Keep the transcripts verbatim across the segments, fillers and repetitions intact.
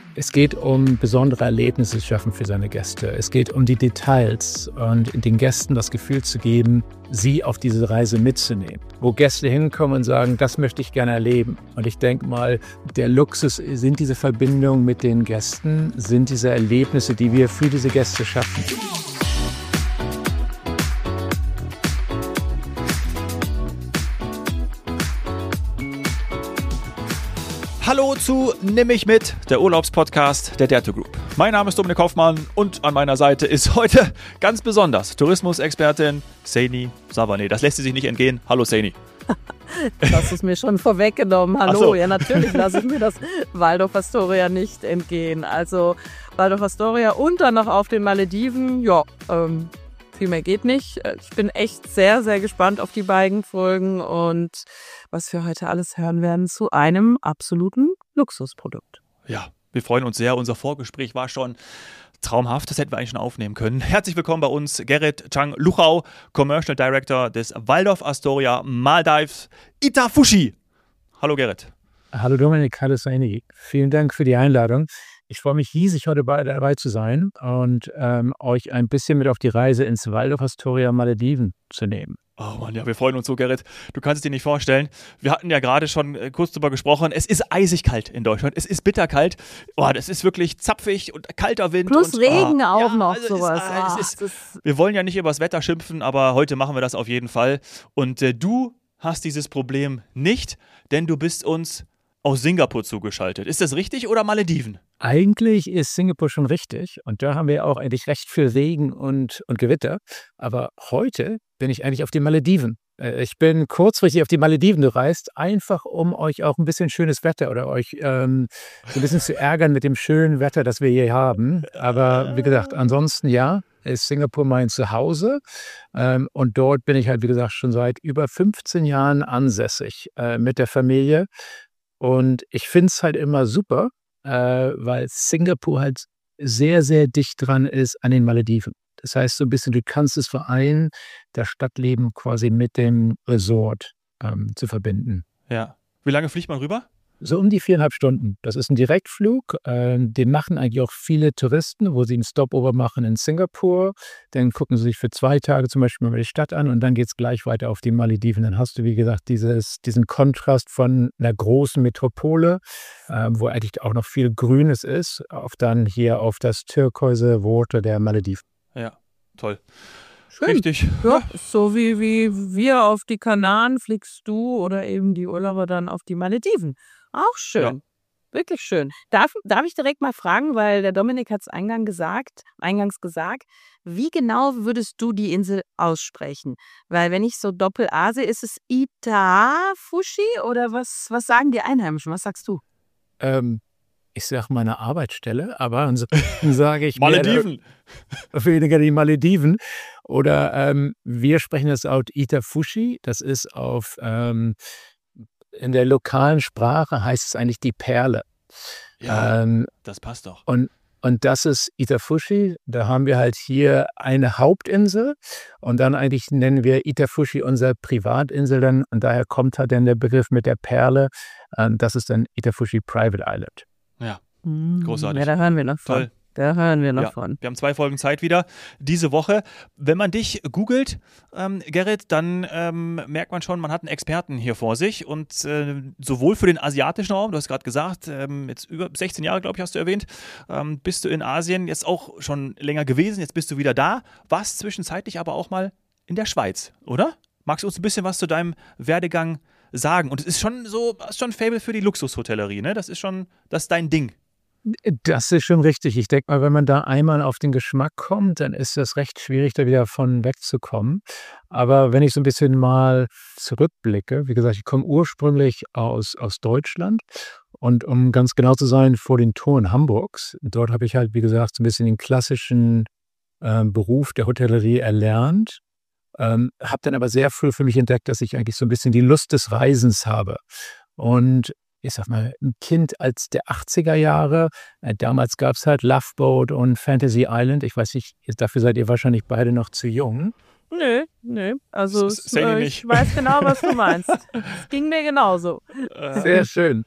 Es geht um besondere Erlebnisse schaffen für seine Gäste. Es geht um die Details und den Gästen das Gefühl zu geben, sie auf diese Reise mitzunehmen. Wo Gäste hinkommen und sagen, das möchte ich gerne erleben. Und ich denke mal, der Luxus sind diese Verbindungen mit den Gästen, sind diese Erlebnisse, die wir für diese Gäste schaffen. Hallo zu Nimm mich mit, der Urlaubspodcast der Derto Group. Mein Name ist Dominik Hoffmann und an meiner Seite ist heute ganz besonders Tourismusexpertin Saini Savane. Das lässt sie sich nicht entgehen. Hallo Saini. Du hast es mir schon vorweggenommen. Hallo, so. Ja natürlich lasse ich mir das Waldorf Astoria nicht entgehen. Also Waldorf Astoria und dann noch auf den Malediven, ja, ähm, viel mehr geht nicht. Ich bin echt sehr, sehr gespannt auf die beiden Folgen und was wir heute alles hören werden zu einem absoluten Luxusprodukt. Ja, wir freuen uns sehr. Unser Vorgespräch war schon traumhaft. Das hätten wir eigentlich schon aufnehmen können. Herzlich willkommen bei uns, Gerrit Chang Luchau, Commercial Director des Waldorf Astoria Maldives Itafushi. Hallo Gerrit. Hallo Dominik, hallo Saini. Vielen Dank für die Einladung. Ich freue mich riesig, heute dabei zu sein und ähm, euch ein bisschen mit auf die Reise ins Waldorf Astoria Malediven zu nehmen. Oh Mann, ja, wir freuen uns so, Gerrit. Du kannst es dir nicht vorstellen. Wir hatten ja gerade schon äh, kurz drüber gesprochen. Es ist eisig kalt in Deutschland. Es ist bitterkalt. Oh, das ist wirklich zapfig und kalter Wind. Plus und, Regen oh, auch ja, noch, also sowas. Ist, äh, oh, es ist, wir wollen ja nicht über das Wetter schimpfen, aber heute machen wir das auf jeden Fall. Und äh, du hast dieses Problem nicht, denn du bist uns aus Singapur zugeschaltet. Ist das richtig oder Malediven? Eigentlich ist Singapur schon richtig und da haben wir auch eigentlich recht viel Regen und, und Gewitter. Aber heute bin ich eigentlich auf den Malediven. Ich bin kurzfristig auf die Malediven gereist, einfach um euch auch ein bisschen schönes Wetter oder euch ähm, so ein bisschen zu ärgern mit dem schönen Wetter, das wir hier haben. Aber wie gesagt, ansonsten ja, ist Singapur mein Zuhause. Ähm, und dort bin ich halt, wie gesagt, schon seit über fünfzehn Jahren ansässig äh, mit der Familie. Und ich finde es halt immer super, äh, weil Singapur halt sehr, sehr dicht dran ist an den Malediven. Das heißt, so ein bisschen, du kannst es vereinen, das Stadtleben quasi mit dem Resort ähm, zu verbinden. Ja. Wie lange fliegt man rüber? So um die viereinhalb Stunden. Das ist ein Direktflug. Äh, den machen eigentlich auch viele Touristen, wo sie einen Stopover machen in Singapur. Dann gucken sie sich für zwei Tage zum Beispiel mal die Stadt an und dann geht es gleich weiter auf die Malediven. Dann hast du, wie gesagt, dieses, diesen Kontrast von einer großen Metropole, äh, wo eigentlich auch noch viel Grünes ist, auf dann hier auf das türkise Water der Malediven. Ja, toll. Schön. Richtig. Ja, so wie, wie wir auf die Kanaren fliegst du oder eben die Urlauber dann auf die Malediven. Auch schön. Ja. Wirklich schön. Darf, darf ich direkt mal fragen, weil der Dominik hat es eingangs gesagt, eingangs gesagt, wie genau würdest du die Insel aussprechen? Weil wenn ich so Doppel-A sehe, ist es Itafushi oder was, was sagen die Einheimischen? Was sagst du? Ähm, ich sage meine Arbeitsstelle, aber dann sage ich Malediven. Weniger die Malediven. Oder ähm, wir sprechen das aus Itafushi. Das ist auf ähm, in der lokalen Sprache heißt es eigentlich die Perle. Ja, ähm, das passt doch. Und, und das ist Itafushi. Da haben wir halt hier eine Hauptinsel und dann eigentlich nennen wir Itafushi unsere Privatinsel dann und daher kommt halt dann der Begriff mit der Perle. Ähm, das ist dann Itafushi Private Island. Ja, großartig. Ja, da hören wir noch von. Toll. Da hören wir noch ja, von. Wir haben zwei Folgen Zeit wieder diese Woche. Wenn man dich googelt, ähm, Gerrit, dann ähm, merkt man schon, man hat einen Experten hier vor sich und äh, sowohl für den asiatischen Raum, du hast gerade gesagt, ähm, jetzt über sechzehn Jahre, glaube ich, hast du erwähnt, ähm, bist du in Asien jetzt auch schon länger gewesen, jetzt bist du wieder da, warst zwischenzeitlich aber auch mal in der Schweiz, oder? Magst du uns ein bisschen was zu deinem Werdegang sagen? Und es ist schon so, hast schon ein Faible für die Luxushotellerie, ne? Das ist schon, das ist dein Ding. Das ist schon richtig. Ich denke mal, wenn man da einmal auf den Geschmack kommt, dann ist das recht schwierig, da wieder von wegzukommen. Aber wenn ich so ein bisschen mal zurückblicke, wie gesagt, ich komme ursprünglich aus, aus Deutschland und um ganz genau zu sein, vor den Toren Hamburgs. Dort habe ich halt, wie gesagt, so ein bisschen den klassischen äh, Beruf der Hotellerie erlernt. Ähm, habe dann aber sehr früh für mich entdeckt, dass ich eigentlich so ein bisschen die Lust des Reisens habe. Und ich sag mal, ein Kind als der achtziger Jahre. Äh, damals gab es halt Love Boat und Fantasy Island. Ich weiß nicht, dafür seid ihr wahrscheinlich beide noch zu jung. Nö, nö. Also S- äh, ich nicht. weiß genau, was du meinst. Es ging mir genauso. Sehr schön.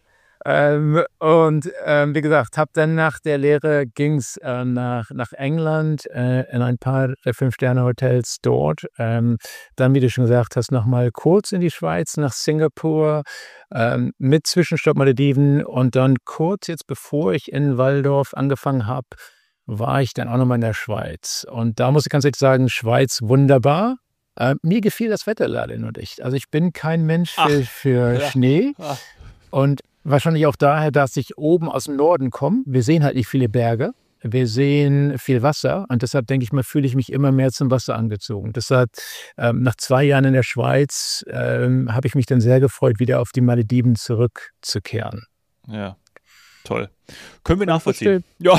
ähm, und ähm, wie gesagt, habe dann nach der Lehre ging es äh, nach, nach England äh, in ein paar der Fünf-Sterne-Hotels dort. Ähm, dann, wie du schon gesagt hast, nochmal kurz in die Schweiz, nach Singapur, ähm, mit Zwischenstopp Malediven und dann kurz jetzt, bevor ich in Waldorf angefangen habe, war ich dann auch nochmal in der Schweiz. Und da muss ich ganz ehrlich sagen, Schweiz wunderbar. Äh, mir gefiel das Wetter leider nur nicht. Also ich bin kein Mensch für, Ach, für ja. Schnee Ah. und wahrscheinlich auch daher, dass ich oben aus dem Norden komme. Wir sehen halt nicht viele Berge. Wir sehen viel Wasser und deshalb denke ich mal, fühle ich mich immer mehr zum Wasser angezogen. Deshalb ähm, nach zwei Jahren in der Schweiz ähm, habe ich mich dann sehr gefreut, wieder auf die Malediven zurückzukehren. Ja, toll. Können wir nachvollziehen. Ja.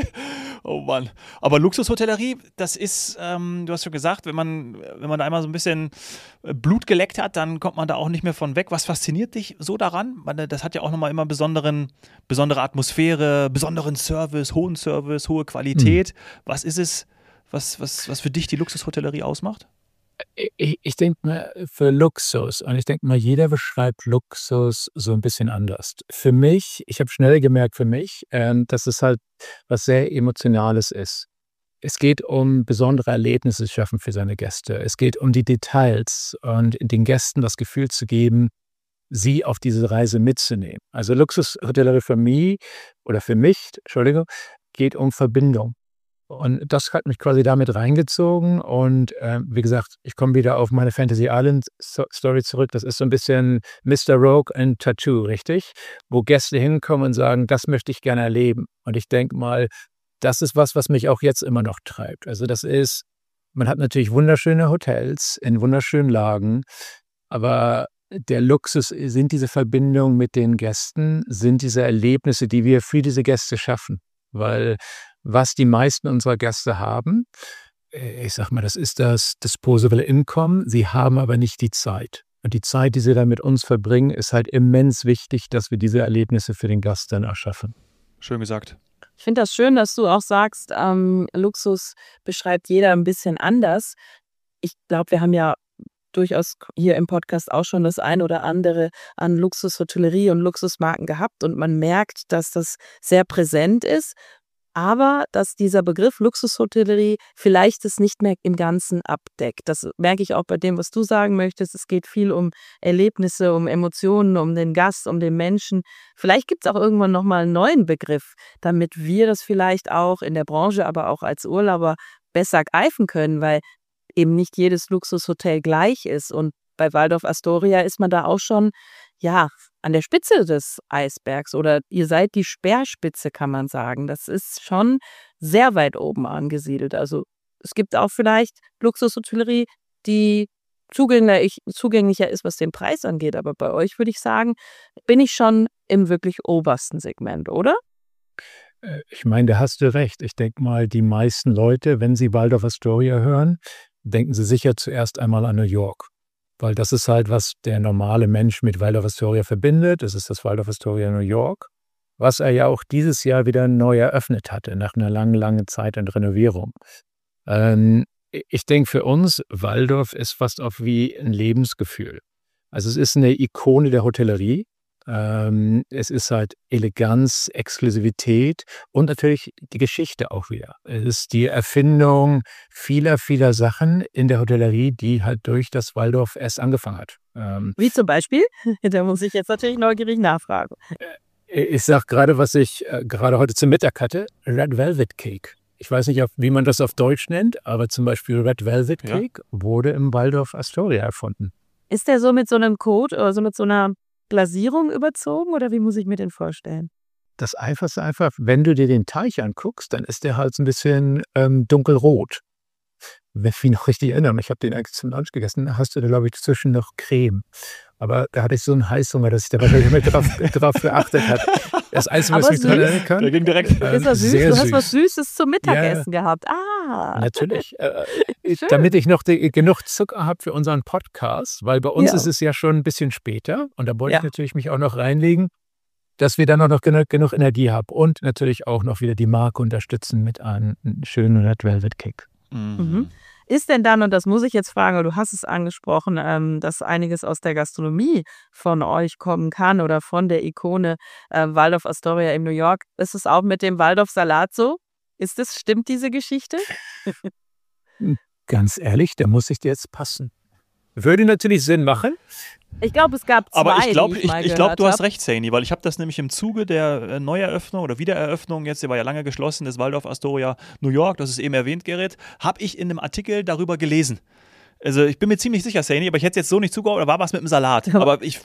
Oh Mann. Aber Luxushotellerie, das ist, ähm, du hast schon gesagt, wenn man, wenn man da einmal so ein bisschen Blut geleckt hat, dann kommt man da auch nicht mehr von weg. Was fasziniert dich so daran? Man, das hat ja auch nochmal immer besonderen, besondere Atmosphäre, besonderen Service, hohen Service, hohe Qualität. Hm. Was ist es, was, was, was für dich die Luxushotellerie ausmacht? Ich, ich denke mal, für Luxus, und ich denke mal, jeder beschreibt Luxus so ein bisschen anders. Für mich, ich habe schnell gemerkt für mich, äh, dass es halt was sehr Emotionales ist. Es geht um besondere Erlebnisse schaffen für seine Gäste. Es geht um die Details und den Gästen das Gefühl zu geben, sie auf diese Reise mitzunehmen. Also Luxushotellerie für mich, oder für mich, Entschuldigung, geht um Verbindung. Und das hat mich quasi damit reingezogen und äh, wie gesagt, ich komme wieder auf meine Fantasy Island Story zurück. Das ist so ein bisschen Mister Rogue and Tattoo, richtig? Wo Gäste hinkommen und sagen, das möchte ich gerne erleben. Und ich denke mal, das ist was, was mich auch jetzt immer noch treibt. Also das ist, man hat natürlich wunderschöne Hotels in wunderschönen Lagen, aber der Luxus sind diese Verbindungen mit den Gästen, sind diese Erlebnisse, die wir für diese Gäste schaffen. Weil was die meisten unserer Gäste haben, ich sag mal, das ist das Disposable Income. Sie haben aber nicht die Zeit. Und die Zeit, die sie dann mit uns verbringen, ist halt immens wichtig, dass wir diese Erlebnisse für den Gast dann erschaffen. Schön gesagt. Ich finde das schön, dass du auch sagst, ähm, Luxus beschreibt jeder ein bisschen anders. Ich glaube, wir haben ja durchaus hier im Podcast auch schon das ein oder andere an Luxushotellerie und Luxusmarken gehabt und man merkt, dass das sehr präsent ist, aber dass dieser Begriff Luxushotellerie vielleicht es nicht mehr im Ganzen abdeckt. Das merke ich auch bei dem, was du sagen möchtest. Es geht viel um Erlebnisse, um Emotionen, um den Gast, um den Menschen. Vielleicht gibt es auch irgendwann nochmal einen neuen Begriff, damit wir das vielleicht auch in der Branche, aber auch als Urlauber besser greifen können, weil eben nicht jedes Luxushotel gleich ist. Und bei Waldorf Astoria ist man da auch schon, ja, an der Spitze des Eisbergs oder ihr seid die Speerspitze, kann man sagen. Das ist schon sehr weit oben angesiedelt. Also es gibt auch vielleicht Luxushotellerie, die zugänglicher ist, was den Preis angeht. Aber bei euch würde ich sagen, bin ich schon im wirklich obersten Segment, oder? Ich meine, da hast du recht. Ich denke mal, die meisten Leute, wenn sie Waldorf Astoria hören, denken sie sicher zuerst einmal an New York. Weil das ist halt, was der normale Mensch mit Waldorf Astoria verbindet. Das ist das Waldorf Astoria New York, was er ja auch dieses Jahr wieder neu eröffnet hatte, nach einer langen, langen Zeit in Renovierung. Ähm, ich denke, für uns, Waldorf ist fast auch wie ein Lebensgefühl. Also es ist eine Ikone der Hotellerie. Ähm, es ist halt Eleganz, Exklusivität und natürlich die Geschichte auch wieder. Es ist die Erfindung vieler, vieler Sachen in der Hotellerie, die halt durch das Waldorf erst angefangen hat. Ähm, Wie zum Beispiel? Da muss ich jetzt natürlich neugierig nachfragen. Ich sag gerade, was ich äh, gerade heute zum Mittag hatte, Red Velvet Cake. Ich weiß nicht, wie man das auf Deutsch nennt, aber zum Beispiel Red Velvet Cake ja. wurde im Waldorf Astoria erfunden. Ist der so mit so einem Code oder so mit so einer Glasierung überzogen oder wie muss ich mir den vorstellen? Das Einfachste einfach, wenn du dir den Teich anguckst, dann ist der halt so ein bisschen ähm, dunkelrot. Wenn ich mich noch richtig erinnere, ich habe den eigentlich zum Lunch gegessen, da hast du da, glaube ich, zwischen noch Creme. Aber da hatte ich so einen Heißhunger, dass ich da wahrscheinlich immer drauf, drauf geachtet habe. Das Einzige, was ich mich daran erinnern kann. Der ging direkt. Ähm, ist das süß? Sehr du süß. hast was Süßes zum Mittagessen Ja, gehabt. Ah. Natürlich. Äh, damit ich noch die, genug Zucker habe für unseren Podcast, weil bei uns Ja. ist es ja schon ein bisschen später und da wollte Ja. ich natürlich mich auch noch reinlegen, dass wir dann auch noch genug, genug Energie haben und natürlich auch noch wieder die Marke unterstützen mit einem schönen Red Velvet Cake. Mhm. ist denn dann, und das muss ich jetzt fragen, weil du hast es angesprochen, ähm, dass einiges aus der Gastronomie von euch kommen kann oder von der Ikone äh, Waldorf Astoria in New York. Ist es auch mit dem Waldorf-Salat so? Ist das, stimmt diese Geschichte? Hm, Ganz ehrlich, da muss ich dir jetzt passen. Würde natürlich Sinn machen. Ich glaube, es gab zwei, Aber ich glaube, die ich ich, mal ich glaub, gehört du hast habe. recht, Saini, weil ich habe das nämlich im Zuge der äh, Neueröffnung oder Wiedereröffnung, jetzt, der war ja lange geschlossen, des Waldorf Astoria New York, das ist eben erwähnt, Gerrit, habe ich in einem Artikel darüber gelesen. Also ich bin mir ziemlich sicher, Saini, aber ich hätte es jetzt so nicht zugeordnet, da war was mit dem Salat. Aber ich,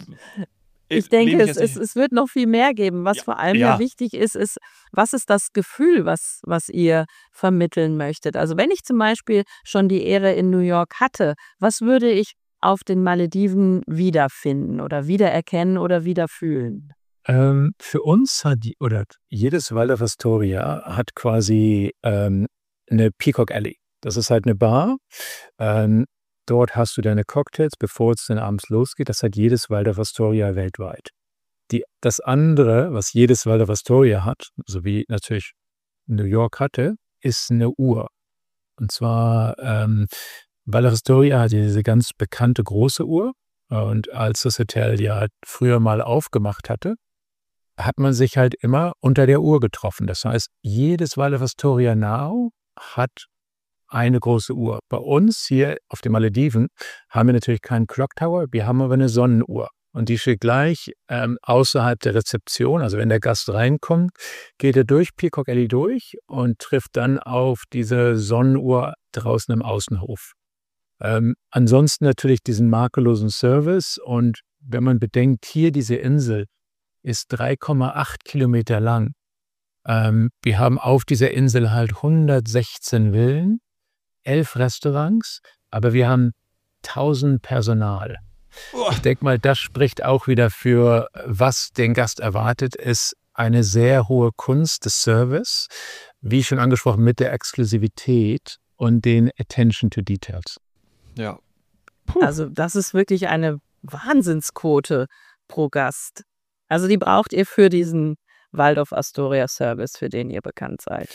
Ich denke, lehne mich es, jetzt es, nicht. es wird noch viel mehr geben. Was Ja, vor allem ja ja. wichtig ist, ist, was ist das Gefühl, was, was ihr vermitteln möchtet? Also wenn ich zum Beispiel schon die Ehre in New York hatte, was würde ich auf den Malediven wiederfinden oder wiedererkennen oder wiederfühlen? Ähm, für uns hat die, oder jedes Waldorf Astoria hat quasi ähm, eine Peacock Alley. Das ist halt eine Bar. Ähm, dort hast du deine Cocktails, bevor es dann abends losgeht. Das hat jedes Waldorf Astoria weltweit. Die, das andere, was jedes Waldorf Astoria hat, so wie natürlich New York hatte, ist eine Uhr. Und zwar, ähm, Waldorf Astoria hat diese ganz bekannte große Uhr. Und als das Hotel ja früher mal aufgemacht hatte, hat man sich halt immer unter der Uhr getroffen. Das heißt, jedes Waldorf Astoria Now hat eine große Uhr. Bei uns hier auf den Malediven haben wir natürlich keinen Clock Tower, wir haben aber eine Sonnenuhr. Und die steht gleich ähm, außerhalb der Rezeption. Also wenn der Gast reinkommt, geht er durch Peacock Alley durch und trifft dann auf diese Sonnenuhr draußen im Außenhof. Ähm, ansonsten natürlich diesen makellosen Service. Und wenn man bedenkt, hier diese Insel ist drei Komma acht Kilometer lang. Ähm, wir haben auf dieser Insel halt hundertsechzehn Villen, elf Restaurants, aber wir haben tausend Personal. Uah. Ich denke mal, das spricht auch wieder für, was den Gast erwartet, ist eine sehr hohe Kunst des Service, wie schon angesprochen, mit der Exklusivität und den Attention to Details. Ja. Also das ist wirklich eine Wahnsinnsquote pro Gast. Also die braucht ihr für diesen Waldorf Astoria Service, für den ihr bekannt seid.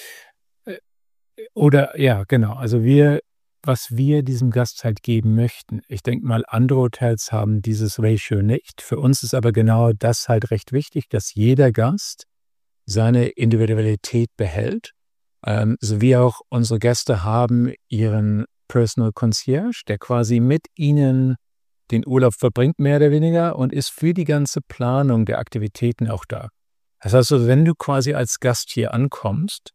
Oder ja, genau. Also wir, was wir diesem Gast halt geben möchten. Ich denke mal, andere Hotels haben dieses Ratio nicht. Für uns ist aber genau das halt recht wichtig, dass jeder Gast seine Individualität behält. Ähm, so wie auch unsere Gäste haben ihren Personal Concierge, der quasi mit ihnen den Urlaub verbringt, mehr oder weniger, und ist für die ganze Planung der Aktivitäten auch da. Das heißt, also, wenn du quasi als Gast hier ankommst,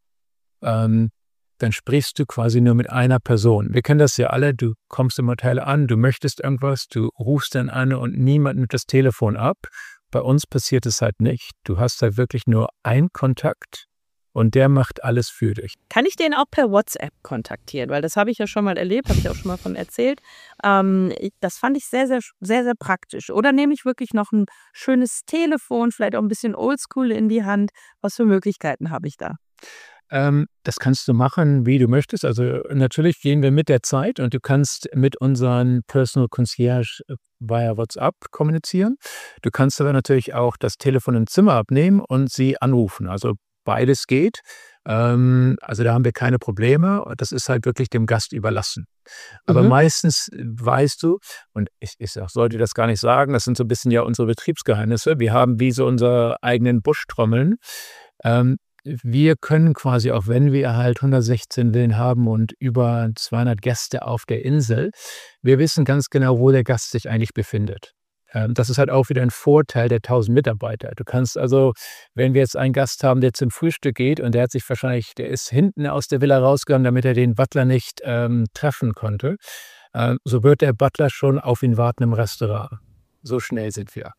ähm, dann sprichst du quasi nur mit einer Person. Wir kennen das ja alle, du kommst im Hotel an, du möchtest irgendwas, du rufst dann an und niemand nimmt das Telefon ab. Bei uns passiert es halt nicht. Du hast halt wirklich nur einen Kontakt und der macht alles für dich. Kann ich den auch per WhatsApp kontaktieren? Weil das habe ich ja schon mal erlebt, habe ich auch schon mal von erzählt. Ähm, ich, das fand ich sehr, sehr, sehr, sehr praktisch. Oder nehme ich wirklich noch ein schönes Telefon, vielleicht auch ein bisschen oldschool in die Hand? Was für Möglichkeiten habe ich da? Ähm, das kannst du machen, wie du möchtest. Also natürlich gehen wir mit der Zeit und du kannst mit unseren Personal Concierge via WhatsApp kommunizieren. Du kannst aber natürlich auch das Telefon im Zimmer abnehmen und sie anrufen. Also beides geht. Ähm, also da haben wir keine Probleme. Das ist halt wirklich dem Gast überlassen. Aber Mhm. meistens weißt du, und ich, ich sag, sollte das gar nicht sagen, das sind so ein bisschen ja unsere Betriebsgeheimnisse. Wir haben wie so unsere eigenen Buschtrommeln. Ähm, Wir können quasi, auch wenn wir halt hundertsechzehn Villen haben und über zweihundert Gäste auf der Insel, wir wissen ganz genau, wo der Gast sich eigentlich befindet. Ähm, Das ist halt auch wieder ein Vorteil der tausend Mitarbeiter. Du kannst also, wenn wir jetzt einen Gast haben, der zum Frühstück geht und der hat sich wahrscheinlich, der ist hinten aus der Villa rausgegangen, damit er den Butler nicht ähm, treffen konnte, äh, so wird der Butler schon auf ihn warten im Restaurant. So schnell sind wir.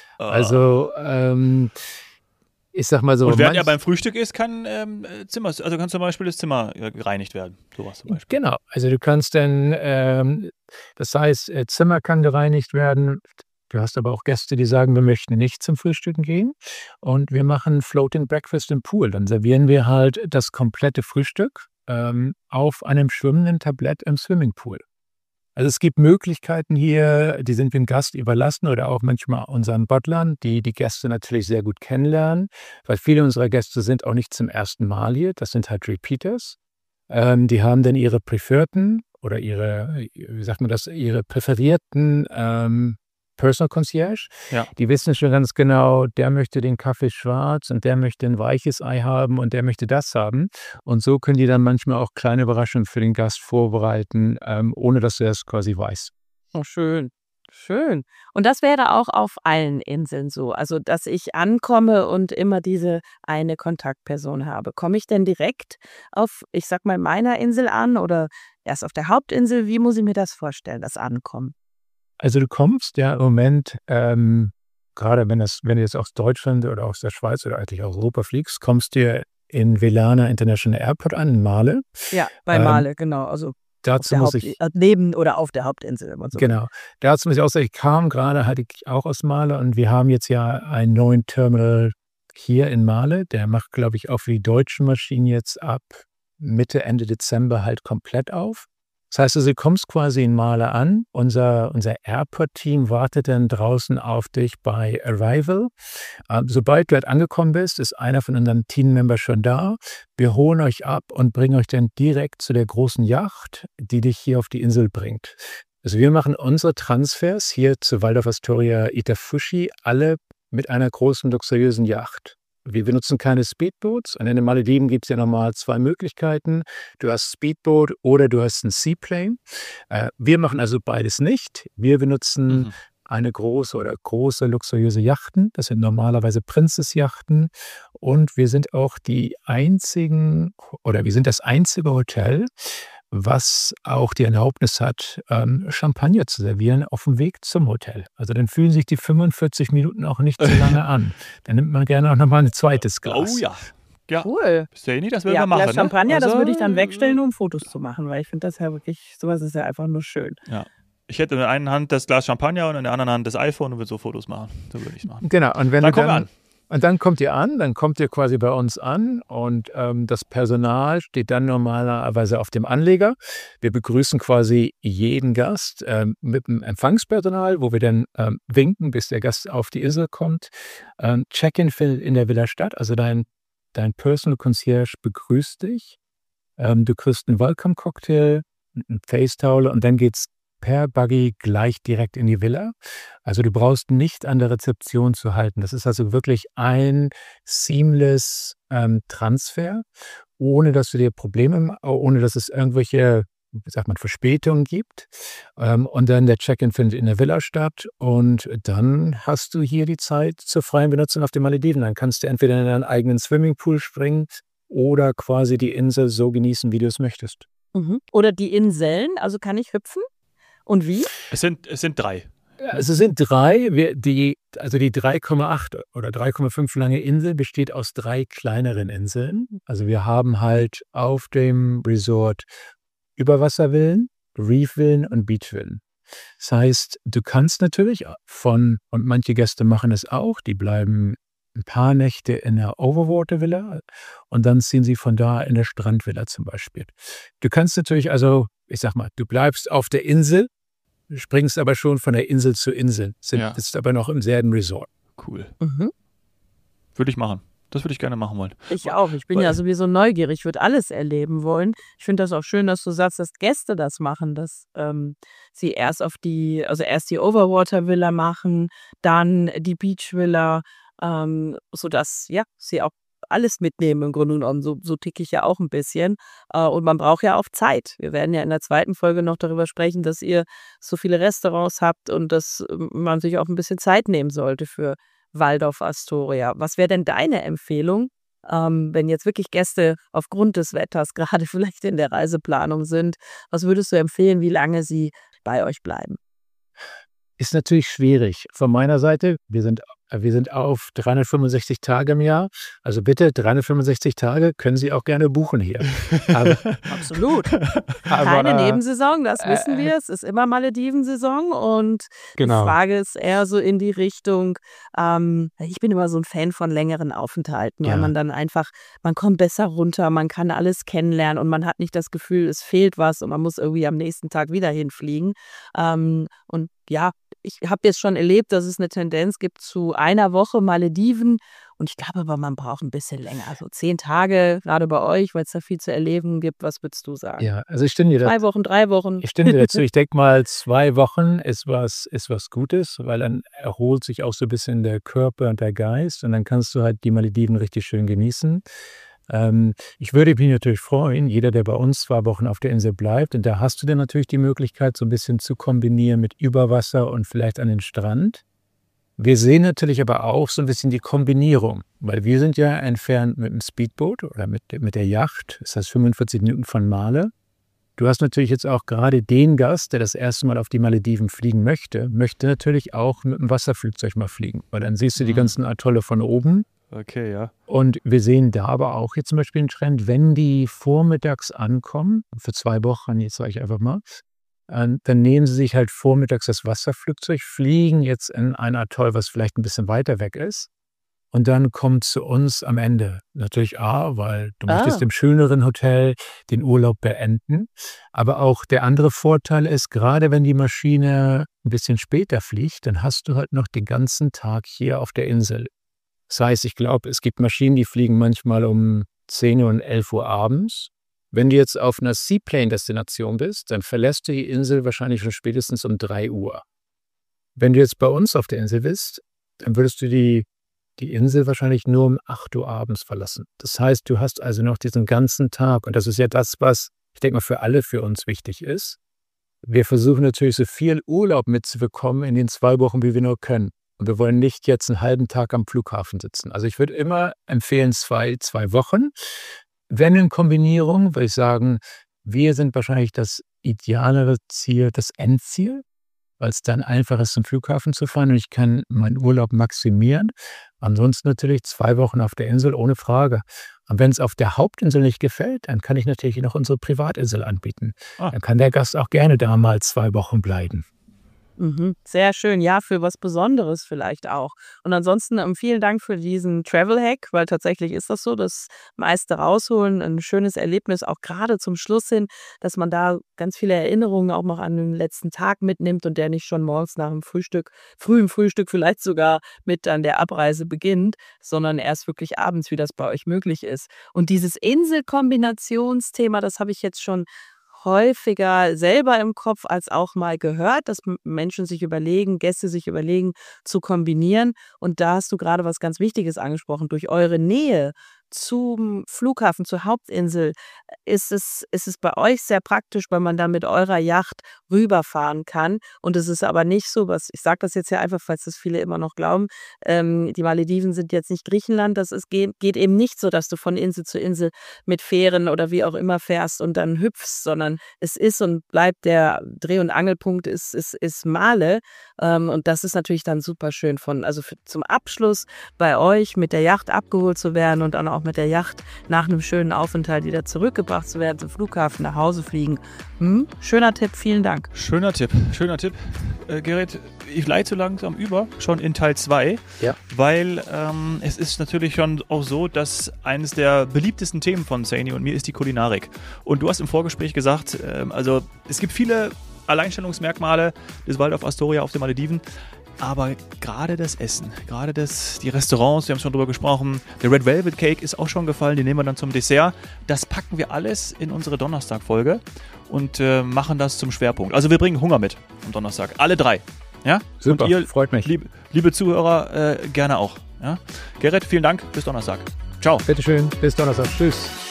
Also, ähm, ich sag mal so. Und während er manch- beim Frühstück ist, kann ähm, Zimmer, also kann zum Beispiel das Zimmer äh, gereinigt werden. Sowas zum Beispiel. Genau, also du kannst dann, ähm, das heißt, äh, Zimmer kann gereinigt werden. Du hast aber auch Gäste, die sagen, wir möchten nicht zum Frühstücken gehen. Und wir machen Floating Breakfast im Pool. Dann servieren wir halt das komplette Frühstück ähm, auf einem schwimmenden Tablett im Swimmingpool. Also es gibt Möglichkeiten hier, die sind dem Gast überlassen oder auch manchmal unseren Butlern, die die Gäste natürlich sehr gut kennenlernen, weil viele unserer Gäste sind auch nicht zum ersten Mal hier, das sind halt Repeaters. Ähm, die haben dann ihre Preferten oder ihre, wie sagt man das, ihre präferierten ähm, Personal Concierge. Ja. Die wissen schon ganz genau, der möchte den Kaffee schwarz und der möchte ein weiches Ei haben und der möchte das haben. Und so können die dann manchmal auch kleine Überraschungen für den Gast vorbereiten, ähm, ohne dass er es quasi weiß. Oh, schön. Schön. Und das wäre auch auf allen Inseln so. Also, dass ich ankomme und immer diese eine Kontaktperson habe. Komme ich denn direkt auf, ich sag mal, meiner Insel an oder erst auf der Hauptinsel? Wie muss ich mir das vorstellen, das Ankommen? Also du kommst ja im Moment, ähm, gerade wenn, das, wenn du jetzt aus Deutschland oder aus der Schweiz oder eigentlich aus Europa fliegst, kommst du in Velana International Airport an, in Male. Ja, bei Ähm, Male, genau. Also auf Dazu der muss Haupt ich, äh, neben oder auf der Hauptinsel, wenn man so will. genau, dazu muss ich auch sagen, ich kam gerade, hatte ich auch aus Male und wir haben jetzt ja einen neuen Terminal hier in Male. Der macht, glaube ich, auch für die deutschen Maschinen jetzt ab Mitte, Ende Dezember halt komplett auf. Das heißt also, du kommst quasi in Male an. Unser, unser Airport-Team wartet dann draußen auf dich bei Arrival. Ähm, sobald du halt angekommen bist, ist einer von unseren Teammembers schon da. Wir holen euch ab und bringen euch dann direkt zu der großen Yacht, die dich hier auf die Insel bringt. Also wir machen unsere Transfers hier zu Waldorf Astoria Itafushi alle mit einer großen, luxuriösen Yacht. Wir benutzen keine Speedboats. Und in den Malediven gibt es ja nochmal zwei Möglichkeiten. Du hast Speedboat oder du hast ein Seaplane. Äh, wir machen also beides nicht. Wir benutzen Mhm. eine große oder große, luxuriöse Yachten. Das sind normalerweise Princess-Yachten. Und wir sind auch die einzigen, oder wir sind das einzige Hotel, was auch die Erlaubnis hat, ähm, Champagner zu servieren auf dem Weg zum Hotel. Also dann fühlen sich die fünfundvierzig Minuten auch nicht so lange an. Dann nimmt man gerne auch nochmal ein zweites Glas. Oh ja. Ja. Cool. Steny, das werden Ja, wir machen. Glas Champagner, ne? das Also, würde ich dann wegstellen, um Fotos zu machen, weil ich finde das ja wirklich, sowas ist ja einfach nur schön. Ja. Ich hätte in der einen Hand das Glas Champagner und in der anderen Hand das iPhone und würde so Fotos machen. So würde ich es machen. Genau, und wenn Dann du kommen wir dann, an. und dann kommt ihr an, dann kommt ihr quasi bei uns an und ähm, das Personal steht dann normalerweise auf dem Anleger. Wir begrüßen quasi jeden Gast ähm, mit dem Empfangspersonal, wo wir dann ähm, winken, bis der Gast auf die Insel kommt. Ähm, Check-in findet in der Villa statt, also dein, dein Personal Concierge begrüßt dich. Ähm, du kriegst einen Welcome-Cocktail, ein Face-Towel und dann geht's per Buggy gleich direkt in die Villa. Also du brauchst nicht an der Rezeption zu halten. Das ist also wirklich ein seamless ähm, Transfer, ohne dass du dir Probleme, ohne dass es irgendwelche, wie sagt man, Verspätungen gibt. Ähm, und dann der Check-in findet in der Villa statt und dann hast du hier die Zeit zur freien Benutzung auf den Malediven. Dann kannst du entweder in deinen eigenen Swimmingpool springen oder quasi die Insel so genießen, wie du es möchtest. Mhm. Oder die Inseln, also kann ich hüpfen? Und wie? Es sind, es sind drei. Also es sind drei, wir, die, also die drei Komma acht oder drei Komma fünf lange Insel besteht aus drei kleineren Inseln. Also wir haben halt auf dem Resort Überwasservillen, Reefvillen und Beachvillen. Das heißt, du kannst natürlich von, und manche Gäste machen es auch, die bleiben ein paar Nächte in der Overwater-Villa und dann ziehen sie von da in der Strandvilla zum Beispiel. Du kannst natürlich also, ich sag mal, du bleibst auf der Insel, springst aber schon von der Insel zu Insel, sind, Ja. bist aber noch im selben Resort. Cool. Mhm. Würde ich machen. Das würde ich gerne machen wollen. Ich auch. Ich bin ja sowieso neugierig. Ich würde alles erleben wollen. Ich finde das auch schön, dass du sagst, dass Gäste das machen, dass ähm, sie erst auf die, also erst die Overwater Villa machen, dann die Beach Villa, ähm, sodass ja sie auch alles mitnehmen im Grunde genommen. So, so ticke ich ja auch ein bisschen. Äh, und man braucht ja auch Zeit. Wir werden ja in der zweiten Folge noch darüber sprechen, dass ihr so viele Restaurants habt und dass ähm, man sich auch ein bisschen Zeit nehmen sollte für Waldorf Astoria. Was wäre denn deine Empfehlung, ähm, wenn jetzt wirklich Gäste aufgrund des Wetters gerade vielleicht in der Reiseplanung sind? Was würdest du empfehlen, wie lange sie bei euch bleiben? Ist natürlich schwierig. Von meiner Seite, wir sind, wir sind auf dreihundertfünfundsechzig Tage im Jahr. Also bitte, dreihundertfünfundsechzig Tage können Sie auch gerne buchen hier. Aber, Absolut. aber, Keine äh, Nebensaison, das wissen äh, wir. Es ist immer Maledivensaison und Genau. die Frage ist eher so in die Richtung, ähm, ich bin immer so ein Fan von längeren Aufenthalten, weil Ja. man dann einfach, man kommt besser runter, man kann alles kennenlernen und man hat nicht das Gefühl, es fehlt was und man muss irgendwie am nächsten Tag wieder hinfliegen. Ähm, und ja, ich habe jetzt schon erlebt, dass es eine Tendenz gibt zu einer Woche Malediven Und ich glaube aber, man braucht ein bisschen länger. Also zehn Tage, gerade bei euch, weil es da viel zu erleben gibt. Was würdest du sagen? Ja, also ich stimme dir Zwei Wochen, drei Wochen? Ich stimme dir dazu. Ich denke mal, zwei Wochen ist was, ist was Gutes, weil dann erholt sich auch so ein bisschen der Körper und der Geist und dann kannst du halt die Malediven richtig schön genießen. Ähm, ich würde mich natürlich freuen, jeder, der bei uns zwei Wochen auf der Insel bleibt, und da hast du dann natürlich die Möglichkeit, so ein bisschen zu kombinieren mit Überwasser und vielleicht an den Strand. Wir sehen natürlich aber auch so ein bisschen die Kombinierung, weil wir sind ja entfernt mit dem Speedboot oder mit, mit der Yacht, das heißt fünfundvierzig Minuten von Male. Du hast natürlich jetzt auch gerade den Gast, der das erste Mal auf die Malediven fliegen möchte, möchte natürlich auch mit dem Wasserflugzeug mal fliegen, weil dann siehst du die ganzen Atolle von oben. Okay, ja. Und wir sehen da aber auch jetzt zum Beispiel einen Trend, wenn die vormittags ankommen, für zwei Wochen, jetzt sage ich einfach mal, dann nehmen sie sich halt vormittags das Wasserflugzeug, fliegen jetzt in ein Atoll, was vielleicht ein bisschen weiter weg ist. Und dann kommt zu uns am Ende natürlich A, weil du Ah. möchtest im schöneren Hotel den Urlaub beenden. Aber auch der andere Vorteil ist, gerade wenn die Maschine ein bisschen später fliegt, dann hast du halt noch den ganzen Tag hier auf der Insel. Das heißt, ich glaube, es gibt Maschinen, die fliegen manchmal um zehn Uhr und elf Uhr abends. Wenn du jetzt auf einer Seaplane-Destination bist, dann verlässt du die Insel wahrscheinlich schon spätestens um drei Uhr. Wenn du jetzt bei uns auf der Insel bist, dann würdest du die, die Insel wahrscheinlich nur um acht Uhr abends verlassen. Das heißt, du hast also noch diesen ganzen Tag. Und das ist ja das, was, ich denke mal, für alle für uns wichtig ist. Wir versuchen natürlich so viel Urlaub mitzubekommen in den zwei Wochen, wie wir nur können. Und wir wollen nicht jetzt einen halben Tag am Flughafen sitzen. Also ich würde immer empfehlen, zwei, zwei Wochen. Wenn in Kombinierung, würde ich sagen, wir sind wahrscheinlich das idealere Ziel, das Endziel, weil es dann einfach ist, zum Flughafen zu fahren und ich kann meinen Urlaub maximieren. Ansonsten natürlich zwei Wochen auf der Insel, ohne Frage. Und wenn es auf der Hauptinsel nicht gefällt, dann kann ich natürlich noch unsere Privatinsel anbieten. Ah. Dann kann der Gast auch gerne da mal zwei Wochen bleiben. Mhm. Sehr schön. Ja, für was Besonderes vielleicht auch. Und ansonsten ähm, vielen Dank für diesen Travel-Hack, weil tatsächlich ist das so, das meiste rausholen, ein schönes Erlebnis, auch gerade zum Schluss hin, dass man da ganz viele Erinnerungen auch noch an den letzten Tag mitnimmt und der nicht schon morgens nach dem Frühstück, frühem Frühstück vielleicht sogar mit an der Abreise beginnt, sondern erst wirklich abends, wie das bei euch möglich ist. Und dieses Insel-Kombinationsthema, das habe ich jetzt schon häufiger selber im Kopf als auch mal gehört, dass M- Menschen sich überlegen, Gäste sich überlegen, zu kombinieren. Und da hast du gerade was ganz Wichtiges angesprochen. Durch eure Nähe zum Flughafen, zur Hauptinsel, ist es, ist es bei euch sehr praktisch, weil man da mit eurer Yacht rüberfahren kann. Und es ist aber nicht so, was ich sage das jetzt ja einfach, falls das viele immer noch glauben, ähm, die Malediven sind jetzt nicht Griechenland, das ist, geht, geht eben nicht so, dass du von Insel zu Insel mit Fähren oder wie auch immer fährst und dann hüpfst, sondern es ist und bleibt der Dreh- und Angelpunkt ist, ist, ist Male. Ähm, und das ist natürlich dann super schön von, also für, zum Abschluss bei euch mit der Yacht abgeholt zu werden und dann auch mit der Yacht nach einem schönen Aufenthalt wieder zurückgebracht zu werden, zum Flughafen nach Hause fliegen. Hm? Schöner Tipp, vielen Dank. Schöner Tipp, schöner Tipp. Äh, Gerrit, ich leite so langsam über, schon in Teil zwei, Ja. weil ähm, es ist natürlich schon auch so, dass eines der beliebtesten Themen von Saini und mir ist die Kulinarik. Und du hast im Vorgespräch gesagt, ähm, also es gibt viele Alleinstellungsmerkmale des Waldorf Astoria auf den Malediven, aber gerade das Essen, gerade das, die Restaurants, wir haben schon drüber gesprochen, der Red Velvet Cake ist auch schon gefallen, den nehmen wir dann zum Dessert. Das packen wir alles in unsere Donnerstag-Folge und äh, machen das zum Schwerpunkt. Also wir bringen Hunger mit am Donnerstag, alle drei. Ja? Super, und ihr, freut mich. Liebe, liebe Zuhörer, äh, gerne auch. Ja? Gerrit, vielen Dank, bis Donnerstag. Ciao. Bitteschön, bis Donnerstag. Tschüss.